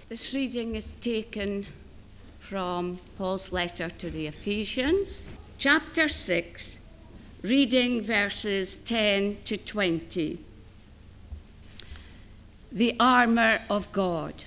This reading is taken from Paul's letter to the Ephesians, chapter 6, reading verses 10 to 20. The armor of God.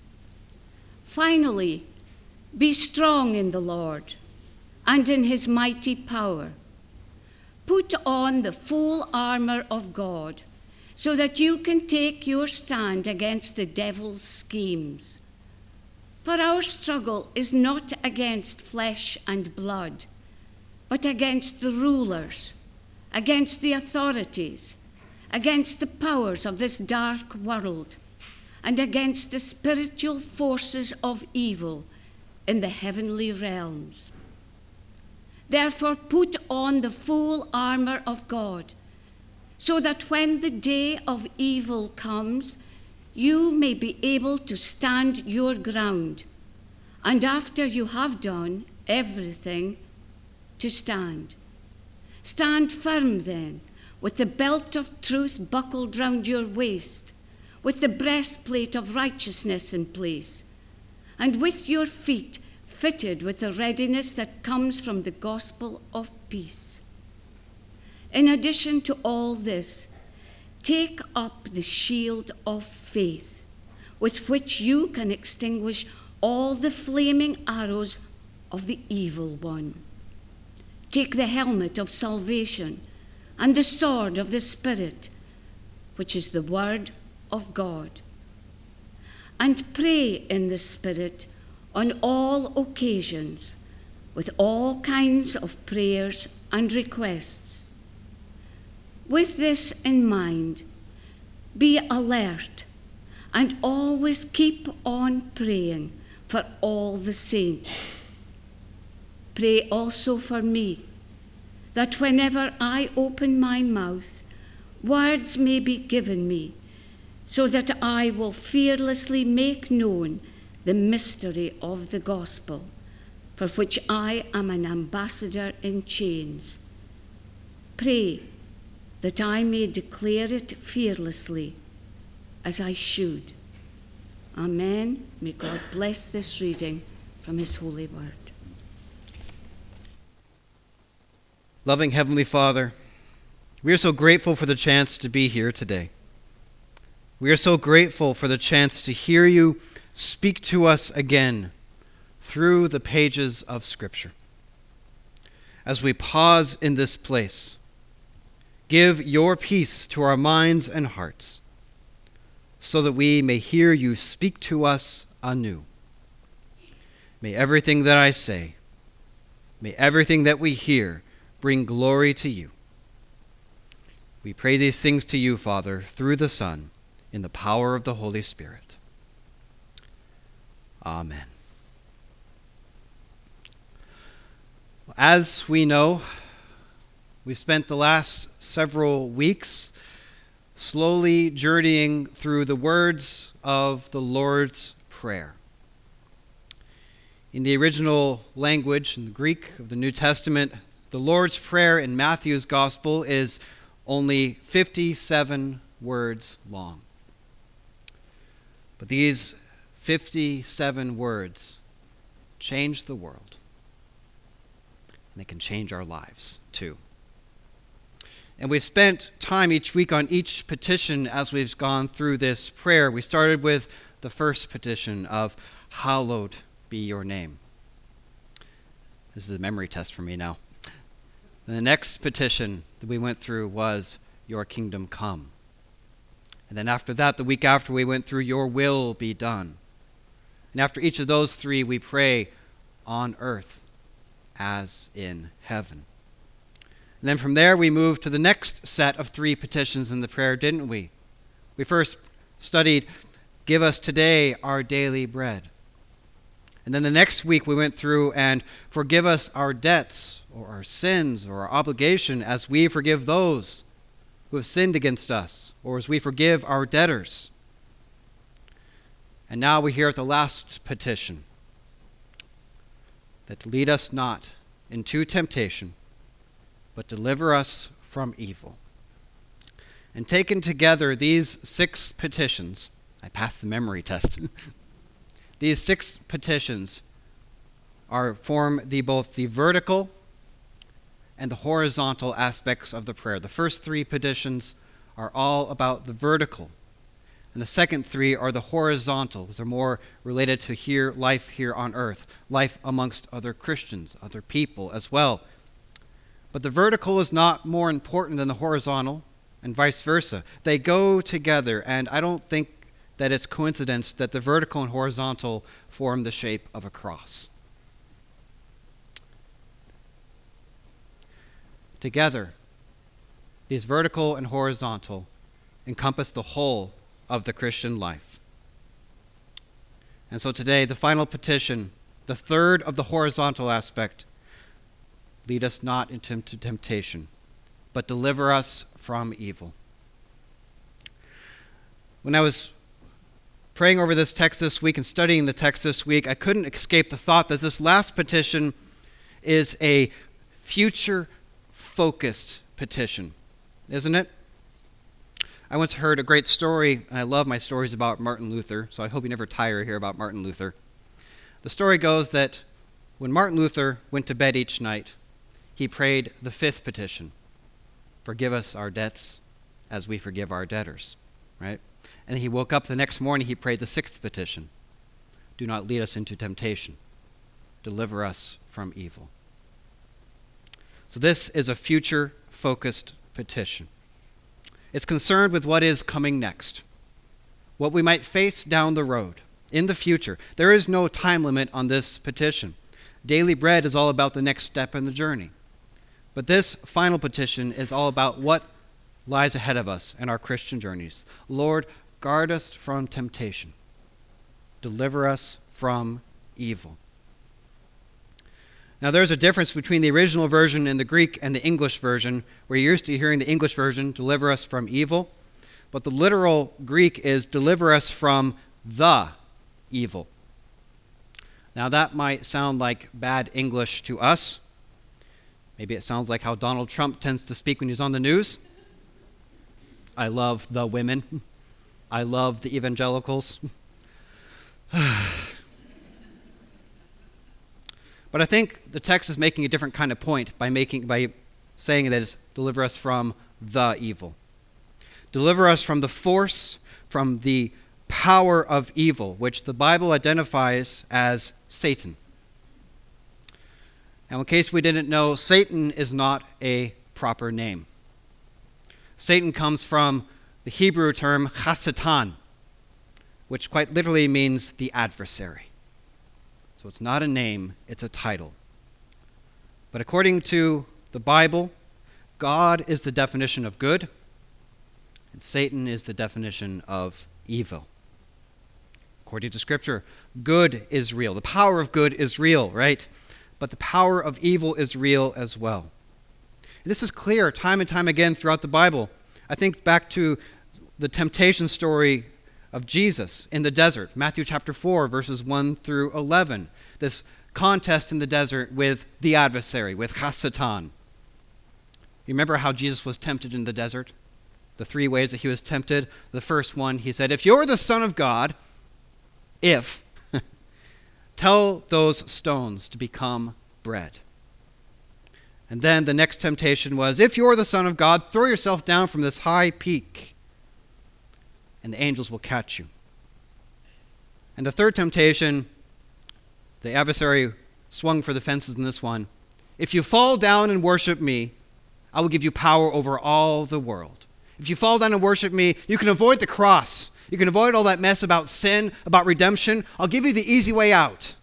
Finally, be strong in the Lord and in his mighty power. Put on the full armor of God so that you can take your stand against the devil's schemes. For our struggle is not against flesh and blood, but against the rulers, against the authorities, against the powers of this dark world, and against the spiritual forces of evil in the heavenly realms. Therefore, put on the full armor of God, so that when the day of evil comes, you may be able to stand your ground, and after you have done everything, to stand. Stand firm then, with the belt of truth buckled round your waist, with the breastplate of righteousness in place, and with your feet fitted with the readiness that comes from the gospel of peace. In addition to all this, take up the shield of faith, with which you can extinguish all the flaming arrows of the evil one. Take the helmet of salvation and the sword of the Spirit, which is the word of God. And pray in the Spirit on all occasions, with all kinds of prayers and requests. With this in mind, be alert and always keep on praying for all the saints. Pray also for me, that whenever I open my mouth, words may be given me, so that I will fearlessly make known the mystery of the gospel, for which I am an ambassador in chains. Pray that I may declare it fearlessly, as I should. Amen. May God bless this reading from his holy word. Loving Heavenly Father, we are so grateful for the chance to be here today. We are so grateful for the chance to hear you speak to us again through the pages of Scripture. As we pause in this place, give your peace to our minds and hearts, so that we may hear you speak to us anew. May everything that I say, may everything that we hear bring glory to you. We pray these things to you, Father, through the Son, in the power of the Holy Spirit. Amen. As we know, we've spent the last several weeks slowly journeying through the words of the Lord's Prayer. In the original language, in the Greek of the New Testament, the Lord's Prayer in Matthew's Gospel is only 57 words long. But these 57 words change the world. And they can change our lives too. And we've spent time each week on each petition as we've gone through this prayer. We started with the first petition of, hallowed be your name. This is a memory test for me now. And the next petition that we went through was, your kingdom come. And then after that, the week after, we went through, your will be done. And after each of those three, we pray, on earth as in heaven. And then from there, we moved to the next set of three petitions in the prayer, didn't we? We first studied, give us today our daily bread. And then the next week, we went through and forgive us our debts or our sins or our obligation as we forgive those who have sinned against us, or as we forgive our debtors. And now we hear at the last petition, that lead us not into temptation, but deliver us from evil. And taken together, these 6 petitions, I passed the memory test, these 6 petitions form both the vertical and the horizontal aspects of the prayer. The first 3 petitions are all about the vertical, and the second 3 are the horizontal, because they're more related to life here on earth, life amongst other Christians, other people as well. But the vertical is not more important than the horizontal, and vice versa. They go together, and I don't think that it's coincidence that the vertical and horizontal form the shape of a cross. Together, these vertical and horizontal encompass the whole of the Christian life. And so today, the final petition, the third of the horizontal aspect, lead us not into temptation, but deliver us from evil. When I was praying over this text this week and studying the text this week, I couldn't escape the thought that this last petition is a future-focused petition, isn't it? I once heard a great story, and I love my stories about Martin Luther, so I hope you never tire to hear about Martin Luther. The story goes that when Martin Luther went to bed each night, he prayed the 5th petition, forgive us our debts as we forgive our debtors, right? And he woke up the next morning, he prayed the 6th petition, do not lead us into temptation, deliver us from evil. So this is a future-focused petition. It's concerned with what is coming next, what we might face down the road, in the future. There is no time limit on this petition. Daily bread is all about the next step in the journey. But this final petition is all about what lies ahead of us in our Christian journeys. Lord, guard us from temptation. Deliver us from evil. Now, there's a difference between the original version in the Greek and the English version. We're used to hearing the English version, deliver us from evil. But the literal Greek is deliver us from the evil. Now, that might sound like bad English to us. Maybe it sounds like how Donald Trump tends to speak when he's on the news. I love the women. I love the evangelicals. But I think the text is making a different kind of point by saying that it's deliver us from the evil. Deliver us from the force, from the power of evil, which the Bible identifies as Satan. Now, in case we didn't know, Satan is not a proper name. Satan comes from the Hebrew term chasatan, which quite literally means the adversary. So it's not a name, it's a title. But according to the Bible, God is the definition of good, and Satan is the definition of evil. According to Scripture, good is real. The power of good is real, right? But the power of evil is real as well. And this is clear time and time again throughout the Bible. I think back to the temptation story of Jesus in the desert, Matthew chapter 4, verses 1 through 11. This contest in the desert with the adversary, with Chasatan. You remember how Jesus was tempted in the desert? The 3 ways that he was tempted. The first one, he said, if you're the Son of God, tell those stones to become bread. And then the next temptation was, if you're the Son of God, throw yourself down from this high peak, and the angels will catch you. And the third temptation, the adversary swung for the fences in this one. If you fall down and worship me, I will give you power over all the world. If you fall down and worship me, you can avoid the cross. You can avoid all that mess about sin, about redemption. I'll give you the easy way out.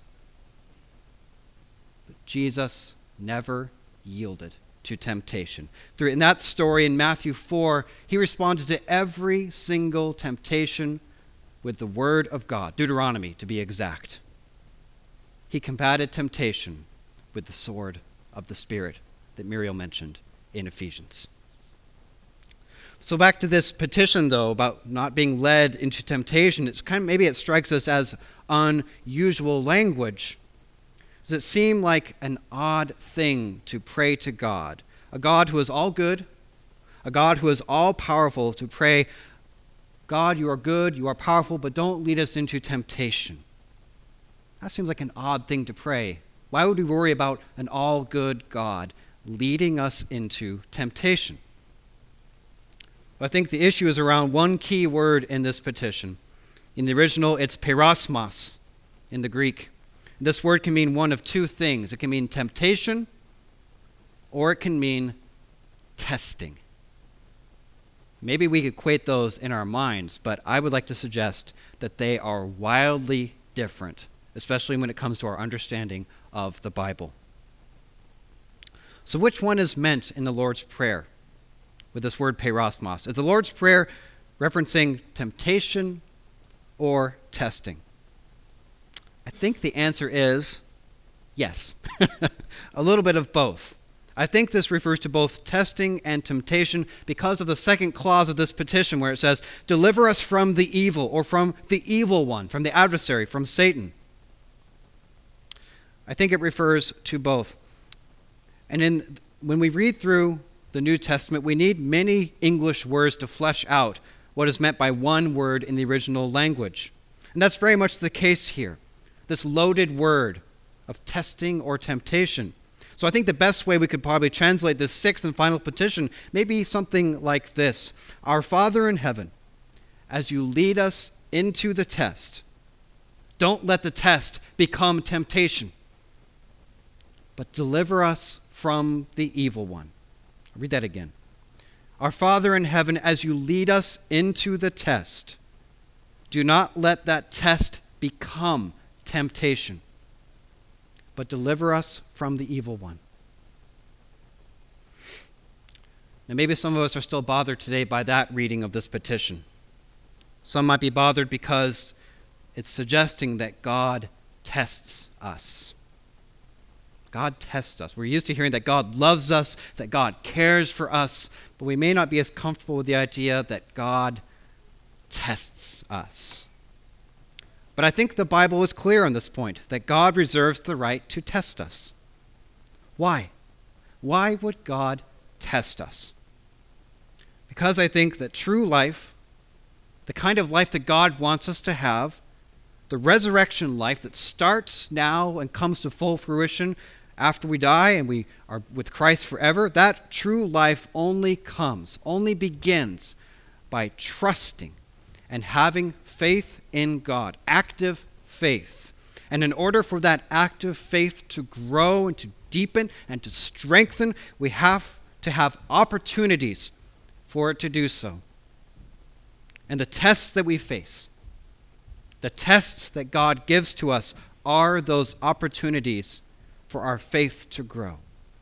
But Jesus never yielded to temptation. In that story in Matthew 4, he responded to every single temptation with the word of God, Deuteronomy to be exact. He combated temptation with the sword of the Spirit that Muriel mentioned in Ephesians. So back to this petition, though, about not being led into temptation. Maybe it strikes us as unusual language. Does it seem like an odd thing to pray to God, a God who is all good, a God who is all powerful, to pray, God, you are good, you are powerful, but don't lead us into temptation. That seems like an odd thing to pray. Why would we worry about an all-good God leading us into temptation? Well, I think the issue is around one key word in this petition. In the original, it's perasmos in the Greek. This word can mean one of two things. It can mean temptation, or it can mean testing. Maybe we equate those in our minds, but I would like to suggest that they are wildly different, especially when it comes to our understanding of the Bible. So which one is meant in the Lord's Prayer with this word perasmos? Is the Lord's Prayer referencing temptation or testing? I think the answer is yes. A little bit of both. I think this refers to both testing and temptation because of the second clause of this petition where it says, deliver us from the evil, or from the evil one, from the adversary, from Satan. I think it refers to both. And when we read through the New Testament, we need many English words to flesh out what is meant by one word in the original language. And that's very much the case here. This loaded word of testing or temptation. So I think the best way we could probably translate this sixth and final petition may be something like this. Our Father in heaven, as you lead us into the test, don't let the test become temptation, but deliver us from the evil one. I'll read that again. Our Father in heaven, as you lead us into the test, do not let that test become temptation, but deliver us from the evil one. Now, maybe some of us are still bothered today by that reading of this petition. Some might be bothered because it's suggesting that God tests us. God tests us. We're used to hearing that God loves us, that God cares for us, but we may not be as comfortable with the idea that God tests us. But I think the Bible is clear on this point, that God reserves the right to test us. Why? Why would God test us? Because I think that true life, the kind of life that God wants us to have, the resurrection life that starts now and comes to full fruition after we die and we are with Christ forever, that true life only begins by trusting and having faith in God, active faith. And in order for that active faith to grow and to deepen and to strengthen, we have to have opportunities for it to do so. And the tests that we face, the tests that God gives to us, are those opportunities for our faith to grow.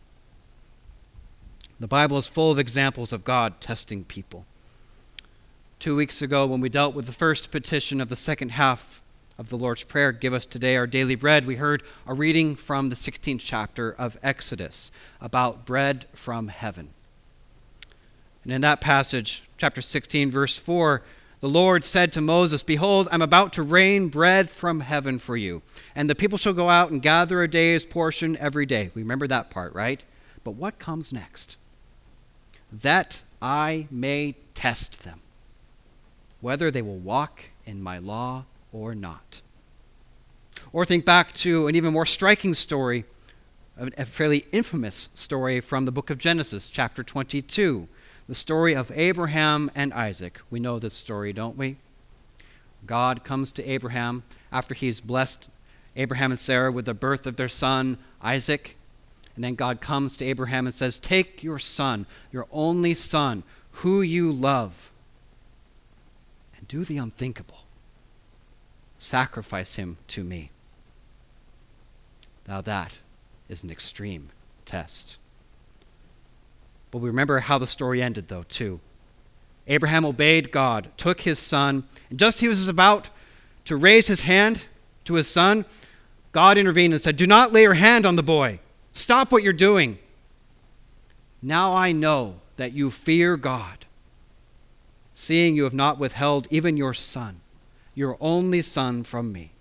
The Bible is full of examples of God testing people. 2 weeks ago, when we dealt with the first petition of the second half of the Lord's Prayer, give us today our daily bread, we heard a reading from the 16th chapter of Exodus about bread from heaven. And in that passage, chapter 16, verse 4, the Lord said to Moses, behold, I'm about to rain bread from heaven for you, and the people shall go out and gather a day's portion every day. We remember that part, right? But what comes next? That I may test them, whether they will walk in my law or not. Or think back to an even more striking story, a fairly infamous story from the book of Genesis, chapter 22, the story of Abraham and Isaac. We know this story, don't we? God comes to Abraham after he's blessed Abraham and Sarah with the birth of their son, Isaac. And then God comes to Abraham and says, take your son, your only son, who you love, and do the unthinkable. Sacrifice him to me. Now that is an extreme test. But we remember how the story ended, though, too. Abraham obeyed God, took his son, and just as he was about to raise his hand to his son, God intervened and said, do not lay your hand on the boy. Stop what you're doing. Now I know that you fear God, seeing you have not withheld even your son, your only son, from me.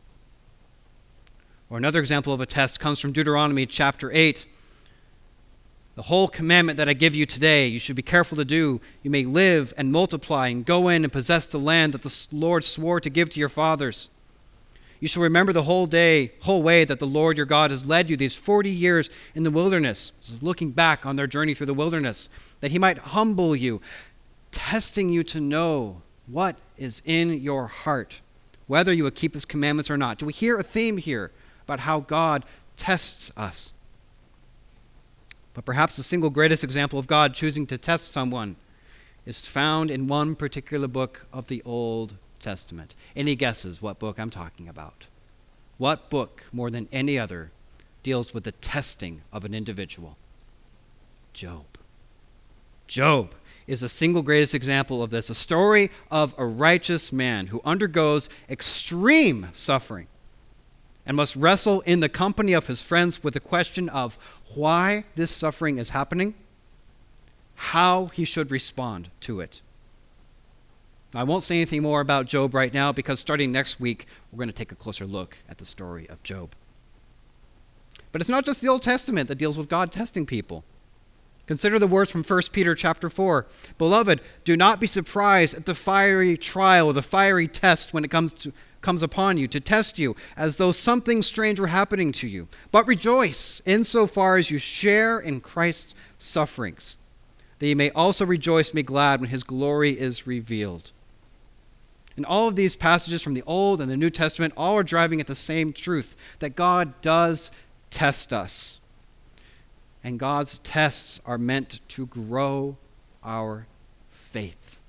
Or another example of a test comes from Deuteronomy chapter 8. The whole commandment that I give you today, you should be careful to do. You may live and multiply and go in and possess the land that the Lord swore to give to your fathers. You shall remember the whole way that the Lord your God has led you these 40 years in the wilderness. This is looking back on their journey through the wilderness, that he might humble you, testing you to know what is in your heart, whether you would keep his commandments or not. Do we hear a theme here about how God tests us? But perhaps the single greatest example of God choosing to test someone is found in one particular book of the Old Testament. Any guesses what book I'm talking about? What book, more than any other, deals with the testing of an individual? Job. Job is the single greatest example of this, a story of a righteous man who undergoes extreme suffering and must wrestle in the company of his friends with the question of why this suffering is happening, how he should respond to it. I won't say anything more about Job right now because starting next week, we're going to take a closer look at the story of Job. But it's not just the Old Testament that deals with God testing people. Consider the words from 1 Peter chapter 4. Beloved, do not be surprised at the fiery trial or the fiery test when it comes upon you to test you as though something strange were happening to you. But rejoice insofar as you share in Christ's sufferings, that you may also rejoice and be glad when his glory is revealed. And all of these passages from the Old and the New Testament all are driving at the same truth, that God does test us. And God's tests are meant to grow our faith.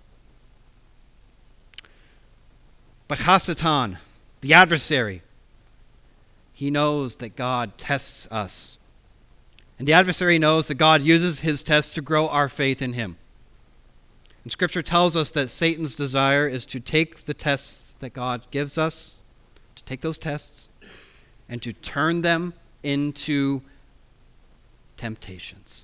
But Hasatan, the adversary, he knows that God tests us. And the adversary knows that God uses his tests to grow our faith in him. And Scripture tells us that Satan's desire is to take the tests that God gives us, to take those tests, and to turn them into temptations.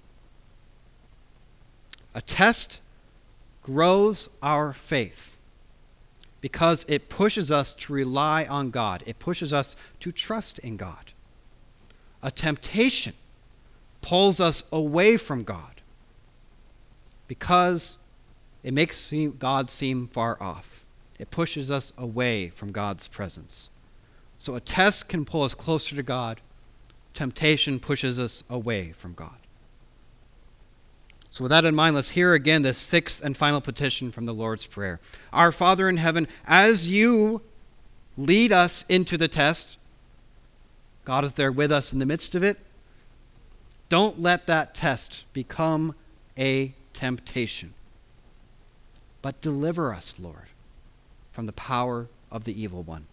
A test grows our faith because it pushes us to rely on God. It pushes us to trust in God. A temptation pulls us away from God because it makes God seem far off. It pushes us away from God's presence. So a test can pull us closer to God. Temptation pushes us away from God. So with that in mind, let's hear again the sixth and final petition from the Lord's Prayer. Our Father in heaven, as you lead us into the test, God is there with us in the midst of it. Don't let that test become a temptation. But deliver us, Lord, from the power of the evil one.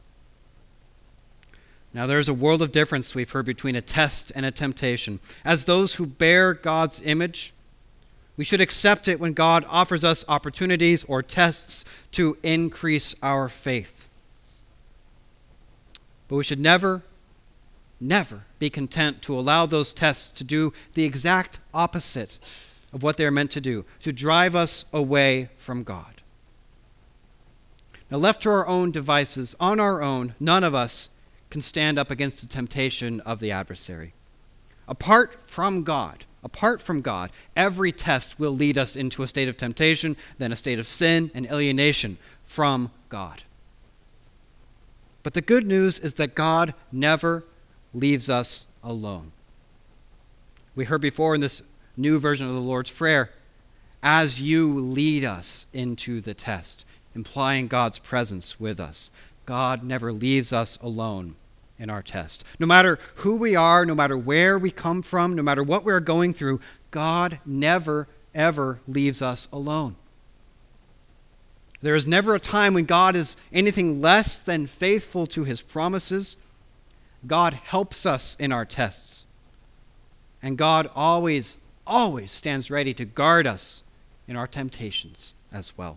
Now there's a world of difference, we've heard, between a test and a temptation. As those who bear God's image, we should accept it when God offers us opportunities or tests to increase our faith. But we should never be content to allow those tests to do the exact opposite of what they're meant to do, to drive us away from God. Now, left to our own devices, on our own, none of us can stand up against the temptation of the adversary. Apart from God, every test will lead us into a state of temptation, then a state of sin and alienation from God. But the good news is that God never leaves us alone. We heard before in this new version of the Lord's Prayer, as you lead us into the test, implying God's presence with us. God never leaves us alone in our test. No matter who we are, no matter where we come from, no matter what we're going through, God never, ever leaves us alone. There is never a time when God is anything less than faithful to his promises. God helps us in our tests. And God always stands ready to guard us in our temptations as well.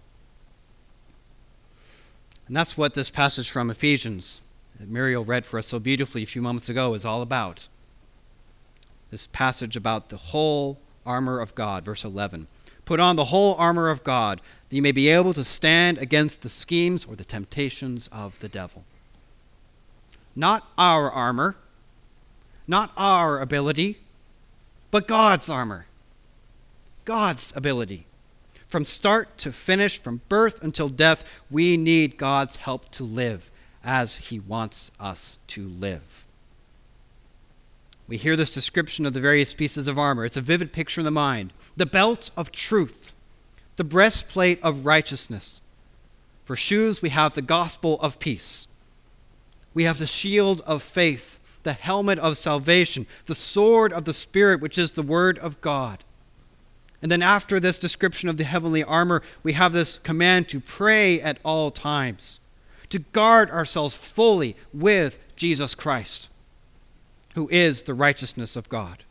And that's what this passage from Ephesians that Muriel read for us so beautifully a few moments ago is all about. This passage about the whole armor of God, verse 11. Put on the whole armor of God, that you may be able to stand against the schemes or the temptations of the devil. Not our armor, not our ability, but God's armor, God's ability. From start to finish, from birth until death, we need God's help to live as he wants us to live. We hear this description of the various pieces of armor. It's a vivid picture in the mind. The belt of truth, the breastplate of righteousness. For shoes, we have the gospel of peace. We have the shield of faith, the helmet of salvation, the sword of the Spirit, which is the word of God. And then after this description of the heavenly armor, we have this command to pray at all times, to guard ourselves fully with Jesus Christ, who is the righteousness of God.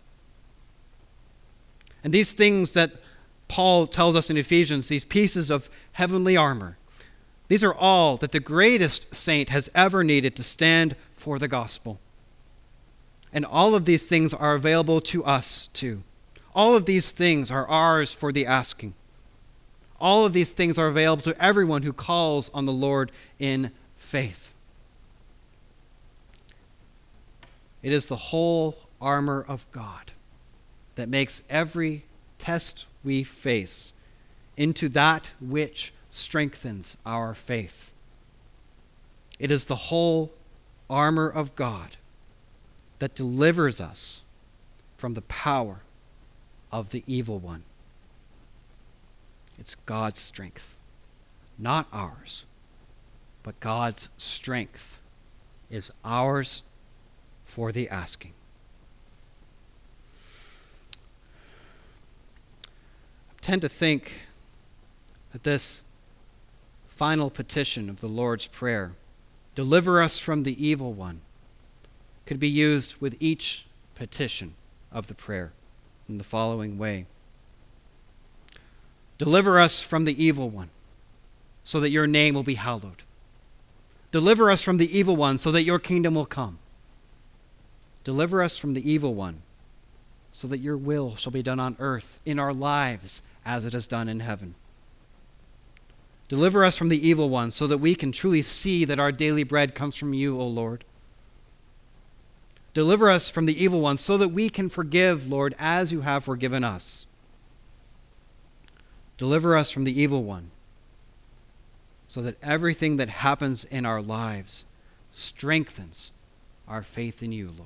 And these things that Paul tells us in Ephesians, these pieces of heavenly armor, these are all that the greatest saint has ever needed to stand for the gospel. And all of these things are available to us too. All of these things are ours for the asking. All of these things are available to everyone who calls on the Lord in faith. It is the whole armor of God that makes every test we face into that which strengthens our faith. It is the whole armor of God that delivers us from the power of the evil one. It's God's strength, not ours, but God's strength is ours for the asking. I tend to think that this final petition of the Lord's Prayer, deliver us from the evil one, could be used with each petition of the prayer in the following way. Deliver us from the evil one, so that your name will be hallowed. Deliver us from the evil one, so that your kingdom will come. Deliver us from the evil one, so that your will shall be done on earth, in our lives, as it is done in heaven. Deliver us from the evil one, so that we can truly see that our daily bread comes from you, O Lord. Deliver us from the evil one, so that we can forgive, Lord, as you have forgiven us. Deliver us from the evil one, so that everything that happens in our lives strengthens our faith in you, Lord.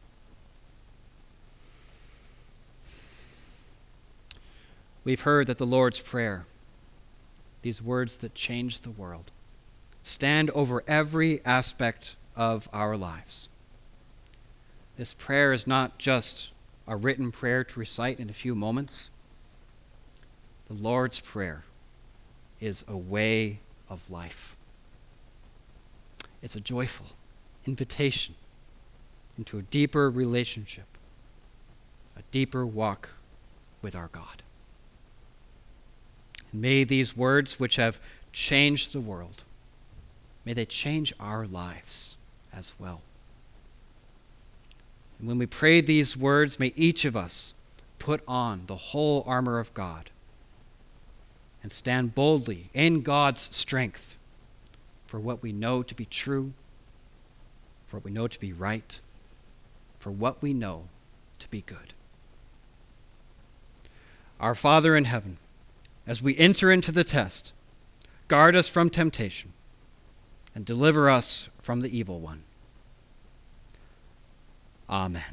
We've heard that the Lord's Prayer, these words that change the world, stand over every aspect of our lives. This prayer is not just a written prayer to recite in a few moments. The Lord's Prayer is a way of life. It's a joyful invitation into a deeper relationship, a deeper walk with our God. And may these words, which have changed the world, may they change our lives as well. And when we pray these words, may each of us put on the whole armor of God and stand boldly in God's strength for what we know to be true, for what we know to be right, for what we know to be good. Our Father in heaven, as we enter into the test, guard us from temptation and deliver us from the evil one. Amen.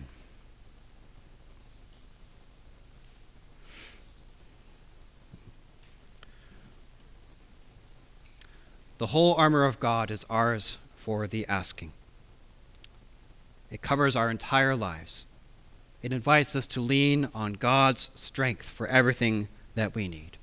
The whole armor of God is ours for the asking. It covers our entire lives. It invites us to lean on God's strength for everything that we need.